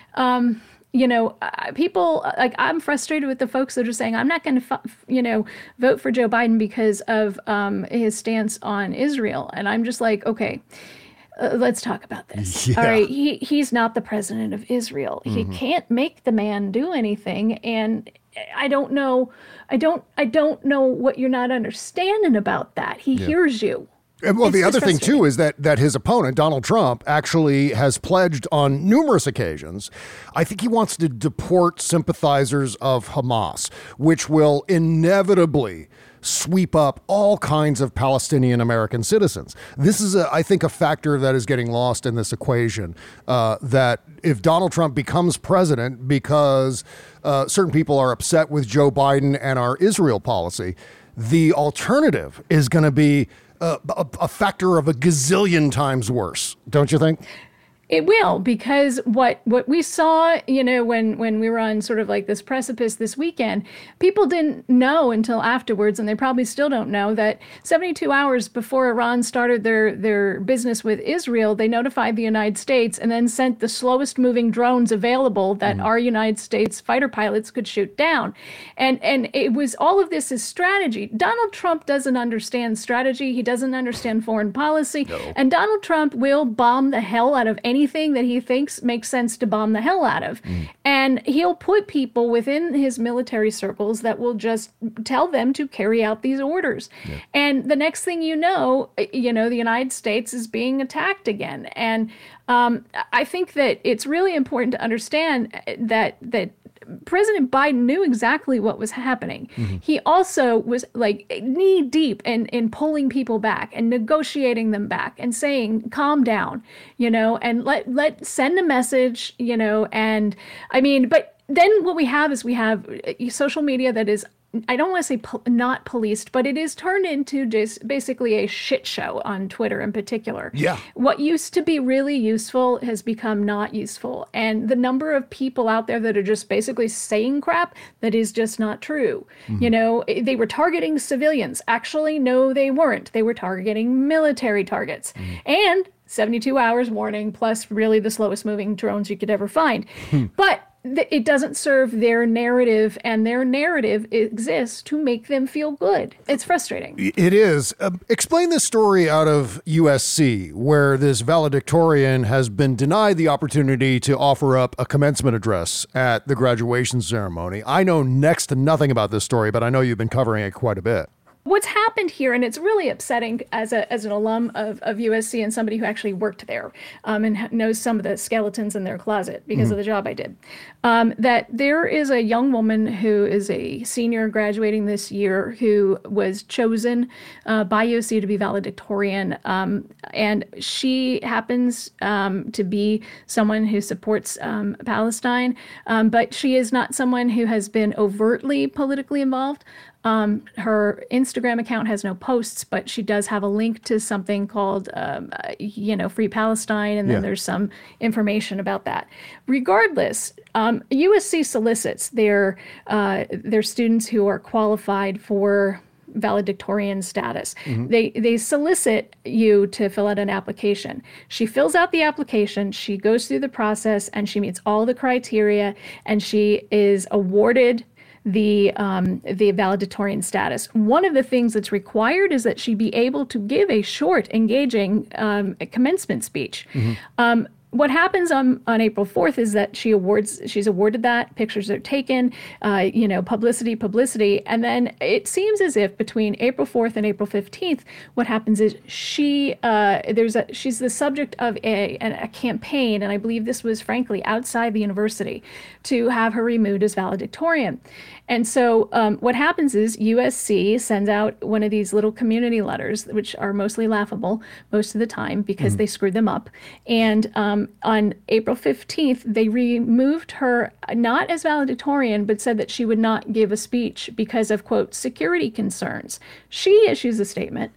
um you know, people, like, I'm frustrated with the folks that are saying, I'm not going to, you know, vote for Joe Biden because of um, his stance on Israel. And I'm just like, okay, uh, let's talk about this. Yeah. All right. He, he's not the president of Israel. Mm-hmm. He can't make the man do anything. And I don't know, I don't, I don't know what you're not understanding about that. He yeah. hears you. And well, it's the other thing, too, is that that his opponent, Donald Trump, actually has pledged on numerous occasions, I think he wants to deport sympathizers of Hamas, which will inevitably sweep up all kinds of Palestinian American citizens. This is, a, I think, a factor that is getting lost in this equation, uh, that if Donald Trump becomes president because uh, certain people are upset with Joe Biden and our Israel policy, the alternative is going to be Uh, a, a factor of a gazillion times worse, don't you think? It will, because what what we saw, you know, when, when we were on sort of like this precipice this weekend, people didn't know until afterwards, and they probably still don't know, that seventy-two hours before Iran started their, their business with Israel, they notified the United States and then sent the slowest moving drones available that mm. our United States fighter pilots could shoot down. And and it was, all of this is strategy. Donald Trump doesn't understand strategy. He doesn't understand foreign policy. No. And Donald Trump will bomb the hell out of any anything that he thinks makes sense to bomb the hell out of. Mm. And he'll put people within his military circles that will just tell them to carry out these orders. Yeah. And the next thing you know, you know, the United States is being attacked again. And um, I think that it's really important to understand that that President Biden knew exactly what was happening. Mm-hmm. He also was like knee deep in, in pulling people back and negotiating them back and saying, calm down, you know, and let, let send a message, you know, and I mean, but then what we have is we have social media that is, I don't want to say po- not policed, but it is turned into just basically a shit show on Twitter in particular. Yeah. What used to be really useful has become not useful. And the number of people out there that are just basically saying crap that is just not true. Mm-hmm. You know, they were targeting civilians. Actually, no, they weren't. They were targeting military targets. Mm-hmm. And seventy-two hours warning, plus really the slowest moving drones you could ever find. But it doesn't serve their narrative, and their narrative exists to make them feel good. It's frustrating. It is. Uh, explain this story out of U S C, where this valedictorian has been denied the opportunity to offer up a commencement address at the graduation ceremony. I know next to nothing about this story, but I know you've been covering it quite a bit. What's happened here, and it's really upsetting as a as an alum of, of U S C and somebody who actually worked there um, and knows some of the skeletons in their closet because mm-hmm. of the job I did, um, that there is a young woman who is a senior graduating this year who was chosen uh, by U S C to be valedictorian. Um, and she happens um, to be someone who supports um, Palestine, um, but she is not someone who has been overtly politically involved. Um, her Instagram account has no posts, but she does have a link to something called, um, uh, you know, Free Palestine, and then yeah. there's some information about that. Regardless, um, U S C solicits their uh, their students who are qualified for valedictorian status. Mm-hmm. They they solicit you to fill out an application. She fills out the application, she goes through the process, and she meets all the criteria, and she is awarded the um, the valedictorian status. One of the things that's required is that she be able to give a short, engaging um, commencement speech. Mm-hmm. Um, what happens on, on April fourth is that she awards, she's awarded that, pictures are taken, uh, you know, publicity, publicity. And then it seems as if between April fourth and April fifteenth, what happens is she, uh, there's a, she's the subject of a, a campaign, and I believe this was frankly outside the university, to have her removed as valedictorian. And so um, what happens is U S C sends out one of these little community letters, which are mostly laughable most of the time because mm-hmm. they screwed them up. And um, on April fifteenth, they removed her not as valedictorian, but said that she would not give a speech because of, quote, security concerns. She issues a statement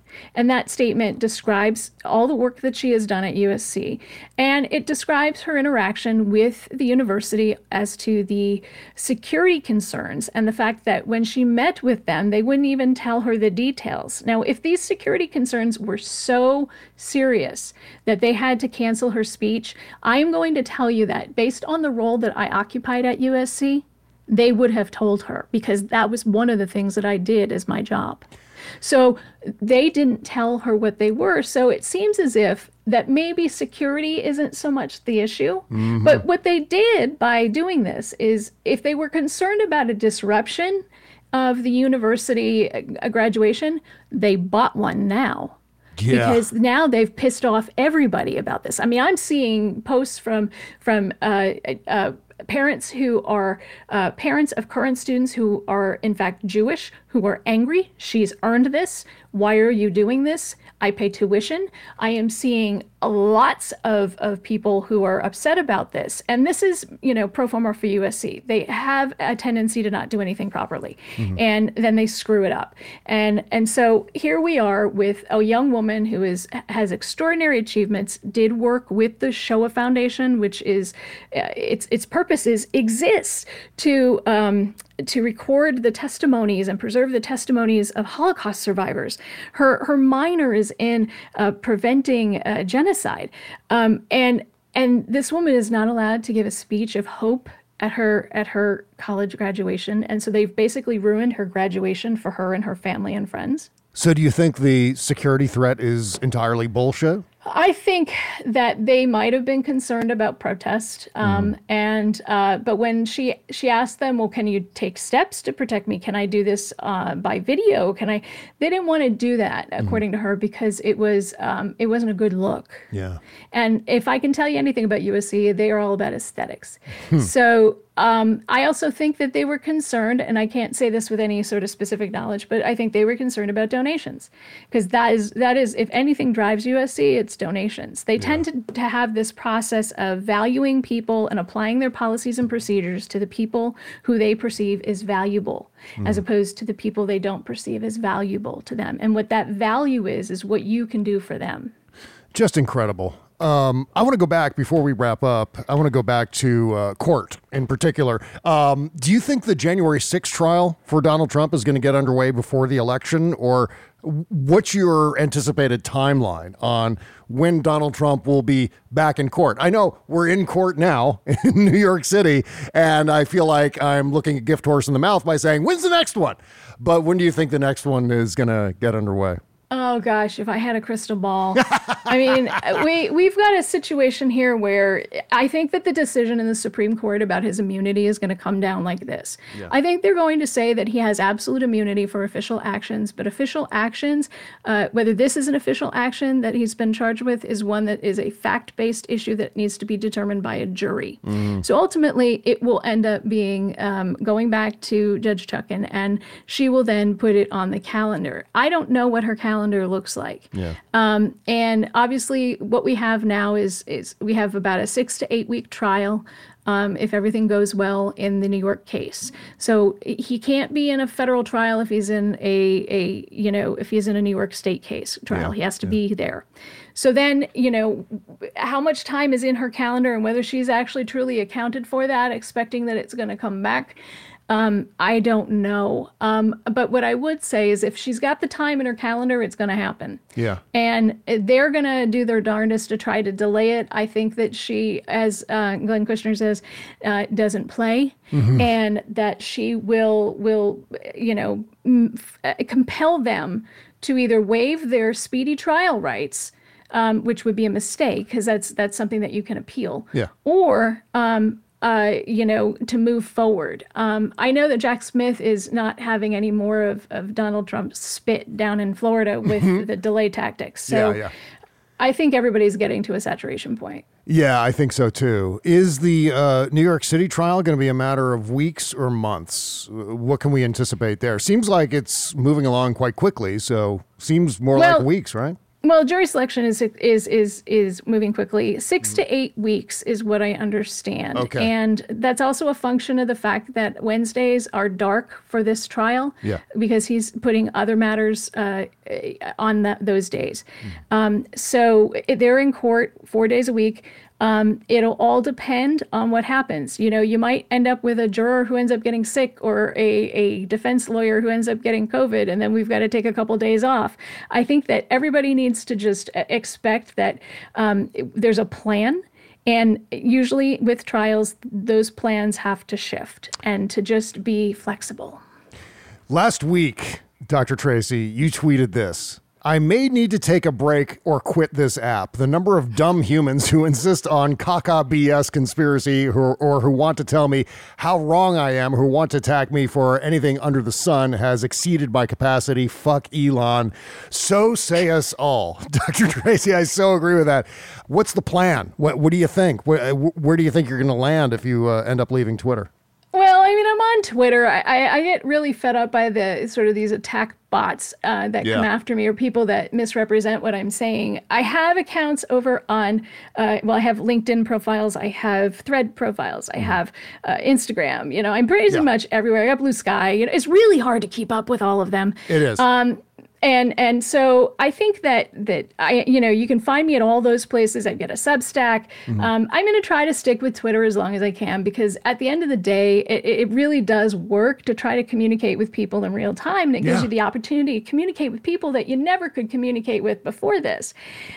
And that statement describes all the work that she has done at U S C. And it describes her interaction with the university as to the security concerns and the fact that when she met with them, they wouldn't even tell her the details. Now, if these security concerns were so serious that they had to cancel her speech, I am going to tell you that based on the role that I occupied at U S C, they would have told her, because that was one of the things that I did as my job. So they didn't tell her what they were. So it seems as if that maybe security isn't so much the issue. Mm-hmm. But what they did by doing this is, if they were concerned about a disruption of the university graduation, they bought one now. Yeah. Because now they've pissed off everybody about this. I mean, I'm seeing posts from from uh, uh, parents who are uh, parents of current students who are in fact Jewish, who are angry. She's earned this. Why are you doing this? I pay tuition. I am seeing lots of, of people who are upset about this. And this is, you know, pro forma for U S C. They have a tendency to not do anything properly. Mm-hmm. And then they screw it up. And and so here we are with a young woman who is has extraordinary achievements, did work with the Shoah Foundation, which is, uh, its its purpose is, exists to um, to record the testimonies and preserve the testimonies of Holocaust survivors. Her her minor is in uh, preventing uh, genocide, um, and and this woman is not allowed to give a speech of hope at her at her college graduation, and so they've basically ruined her graduation for her and her family and friends. So, do you think the security threat is entirely bullshit? I think that they might have been concerned about protest, um, mm. and uh, but when she she asked them, well, can you take steps to protect me? Can I do this uh, by video? Can I? They didn't want to do that, according mm. to her, because it was um, it wasn't a good look. Yeah. And if I can tell you anything about U S C, they are all about aesthetics. Hmm. So um, I also think that they were concerned, and I can't say this with any sort of specific knowledge, but I think they were concerned about donations, because that is that is if anything drives U S C, it's donations. They yeah. tend to, to have this process of valuing people and applying their policies and procedures to the people who they perceive is valuable, mm. as opposed to the people they don't perceive as valuable to them. And what that value is, is what you can do for them. Just incredible. Um, I want to go back before we wrap up. I want to go back to uh, court in particular. Um, do you think the January sixth trial for Donald Trump is going to get underway before the election, or what's your anticipated timeline on when Donald Trump will be back in court? I know we're in court now in New York City, and I feel like I'm looking a gift horse in the mouth by saying, when's the next one? But when do you think the next one is going to get underway? Oh gosh, if I had a crystal ball. I mean, we, we've got a situation here where I think that the decision in the Supreme Court about his immunity is going to come down like this. Yeah. I think they're going to say that he has absolute immunity for official actions, but official actions, uh, whether this is an official action that he's been charged with, is one that is a fact-based issue that needs to be determined by a jury. Mm. So ultimately, it will end up being um, going back to Judge Chutkan, and she will then put it on the calendar. I don't know what her calendar calendar looks like. Yeah. Um, and obviously what we have now is, is we have about a six to eight week trial um, if everything goes well in the New York case. So he can't be in a federal trial if he's in a, a you know, if he's in a New York state case trial. Yeah. He has to yeah. be there. So then, you know, how much time is in her calendar and whether she's actually truly accounted for that, expecting that it's going to come back. Um, I don't know. Um, but what I would say is if she's got the time in her calendar, it's going to happen. Yeah. And they're going to do their darndest to try to delay it. I think that she, as uh, Glenn Kushner says, uh, doesn't play, mm-hmm. and that she will, will you know, m- f- compel them to either waive their speedy trial rights, um, which would be a mistake because that's that's something that you can appeal. Yeah. Or um, Uh, you know, to move forward. Um, I know that Jack Smith is not having any more of, of Donald Trump's spit down in Florida with mm-hmm. the delay tactics. So yeah, yeah. I think everybody's getting to a saturation point. Yeah, I think so too. Is the uh, New York City trial going to be a matter of weeks or months? What can we anticipate there? Seems like it's moving along quite quickly, so seems more well, like weeks, right? Well, jury selection is is is is moving quickly. Six to eight weeks is what I understand. Okay. And that's also a function of the fact that Wednesdays are dark for this trial. Yeah. Because he's putting other matters uh, on that, those days. Mm. Um, so they're in court four days a week. Um, it'll all depend on what happens. You know, you might end up with a juror who ends up getting sick or a, a defense lawyer who ends up getting COVID, and then we've got to take a couple days off. I think that everybody needs to just expect that um, there's a plan. And usually with trials, those plans have to shift and to just be flexible. Last week, Doctor Tracy, you tweeted this. I may need to take a break or quit this app. The number of dumb humans who insist on caca B S conspiracy who, or who want to tell me how wrong I am, who want to attack me for anything under the sun has exceeded my capacity. Fuck Elon. So say us all. Doctor Tracy, I so agree with that. What's the plan? What, what do you think? Where, where do you think you're going to land if you uh, end up leaving Twitter? Well, I mean, I'm on Twitter. I, I, I get really fed up by the sort of these attack bots uh, that Yeah. come after me or people that misrepresent what I'm saying. I have accounts over on, uh, well, I have LinkedIn profiles. I have Thread profiles. I have uh, Instagram. You know, I'm pretty Yeah. much everywhere. I got Blue Sky. You know, it's really hard to keep up with all of them. It is. Um, And and so I think that that I you know you can find me at all those places. I've got a Substack. Mm-hmm. Um, I'm going to try to stick with Twitter as long as I can because at the end of the day, it, it really does work to try to communicate with people in real time. And it gives Yeah. you the opportunity to communicate with people that you never could communicate with before this.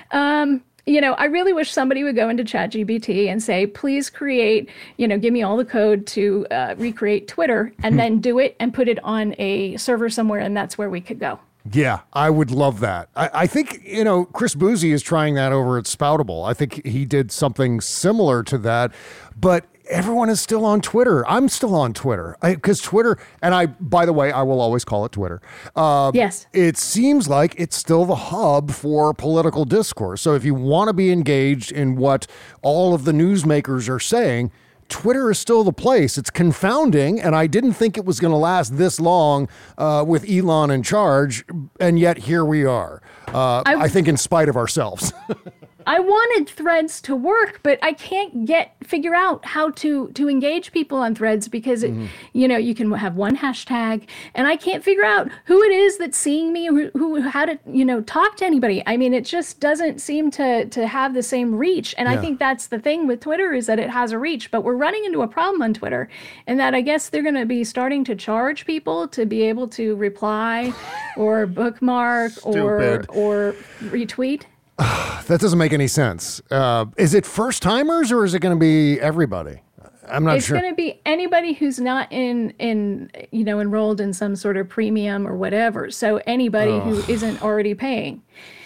Um, You know, I really wish somebody would go into ChatGPT and say, please create, you know, give me all the code to uh, recreate Twitter and then do it and put it on a server somewhere. And that's where we could go. Yeah, I would love that. I, I think, you know, Chris Boozy is trying that over at Spoutable. I think he did something similar to that, but everyone is still on Twitter. I'm still on Twitter because Twitter, and I, by the way, I will always call it Twitter. Uh, yes. It seems like it's still the hub for political discourse. So if you want to be engaged in what all of the newsmakers are saying, Twitter is still the place. It's confounding, and I didn't think it was going to last this long uh, with Elon in charge, and yet here we are. Uh, I, I think in spite of ourselves. I wanted Threads to work, but I can't get figure out how to to engage people on Threads because it, mm-hmm. you know, you can have one hashtag, and I can't figure out who it is that's seeing me, who, who how to you know talk to anybody. I mean, it just doesn't seem to to have the same reach, and yeah. I think that's the thing with Twitter is that it has a reach, but we're running into a problem on Twitter, and that I guess they're going to be starting to charge people to be able to reply, or bookmark, or or retweet. That doesn't make any sense. Uh, is it first timers or is it going to be everybody? I'm not it's sure. It's going to be anybody who's not in, in, you know, enrolled in some sort of premium or whatever. So anybody oh. who isn't already paying.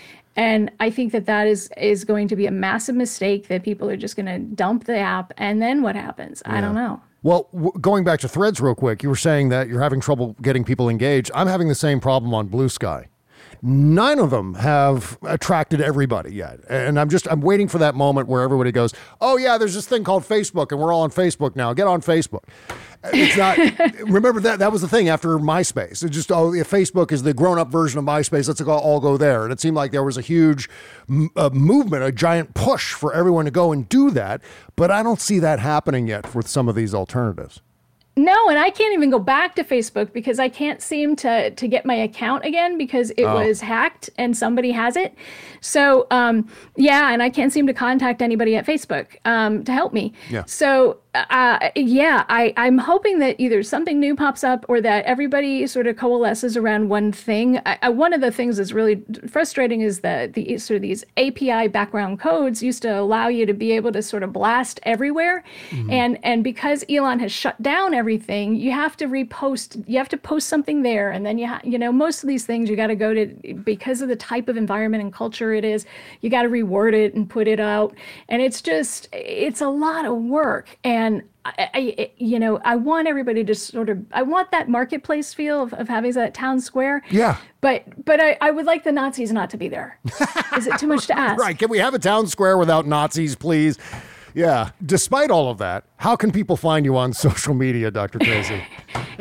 And I think that that is, is going to be a massive mistake that people are just going to dump the app. And then what happens? Yeah. I don't know. Well, w- going back to Threads real quick, you were saying that you're having trouble getting people engaged. I'm having the same problem on Blue Sky. None of them have attracted everybody yet. And I'm just, I'm waiting for that moment where everybody goes, oh yeah, there's this thing called Facebook and we're all on Facebook now. Get on Facebook. It's not, remember that, that was the thing after MySpace. It just, oh, if Facebook is the grown up version of MySpace, let's all go there. And it seemed like there was a huge uh, movement, a giant push for everyone to go and do that. But I don't see that happening yet with some of these alternatives. No, and I can't even go back to Facebook because I can't seem to to get my account again because it oh. was hacked and somebody has it. So, um, yeah, and I can't seem to contact anybody at Facebook um, to help me. Yeah. So, uh, yeah, I, I'm hoping that either something new pops up or that everybody sort of coalesces around one thing. I, I, one of the things that's really frustrating is that the sort of these A P I background codes used to allow you to be able to sort of blast everywhere. Mm-hmm. And, and because Elon has shut down everything, everything you have to repost, you have to post something there. And then you ha- you know, most of these things you got to go to, because of the type of environment and culture it is, you got to reword it and put it out. And it's just, it's a lot of work. And I, I, you know, I want everybody to sort of, I want that marketplace feel of, of having that town square. Yeah. But, but I, I would like the Nazis not to be there. Is it too much to ask? Right. Can we have a town square without Nazis, please? Yeah. Despite all of that, how can people find you on social media, Doctor Tracy? You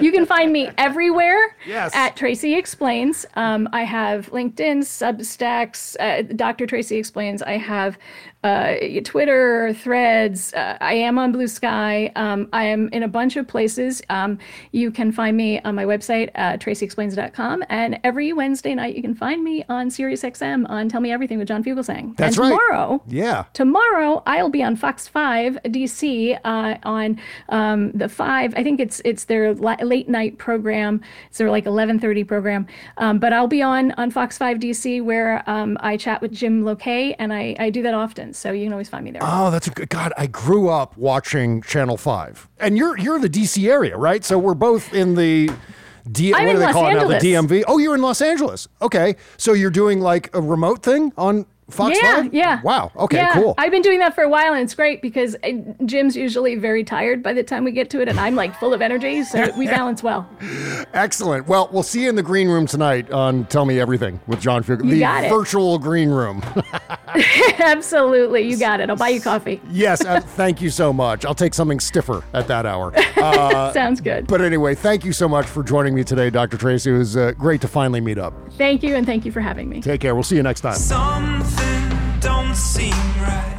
You can find me everywhere Yes. at Tracy Explains. Um, I have LinkedIn, Substacks, uh, Doctor Tracy Explains. I have uh, Twitter, Threads. Uh, I am on Blue Sky. Um, I am in a bunch of places. Um, you can find me on my website, uh, tracy explains dot com. And every Wednesday night, you can find me on SiriusXM on Tell Me Everything with John Fugelsang. That's and right. tomorrow, Yeah. Tomorrow, I'll be on Fox five D C uh, on um, the five. I think it's it's their la- late night program. It's their like eleven thirty program. Um, but I'll be on on Fox five D C where um, I chat with Jim Lokay, and I, I do that often. So you can always find me there. Oh, that's a good God. I grew up watching Channel five, and you're you're in the D C area, right? So we're both in the. D- I'm what in do they Los call it now? Angeles. The D M V. Oh, you're in Los Angeles. Okay, so you're doing like a remote thing on Fox yeah, five? yeah. Wow. Okay, yeah. cool. I've been doing that for a while, and it's great because uh, Jim's usually very tired by the time we get to it, and I'm like full of energy, so we balance well. Excellent. Well, we'll see you in the green room tonight on Tell Me Everything with John Fugelsang. The got it. virtual green room. Absolutely. You got it. I'll buy you coffee. Yes, uh, thank you so much. I'll take something stiffer at that hour. Uh, Sounds good. But anyway, thank you so much for joining me today, Doctor Tracy. It was uh, great to finally meet up. Thank you, and thank you for having me. Take care. We'll see you next time. Something don't seem right.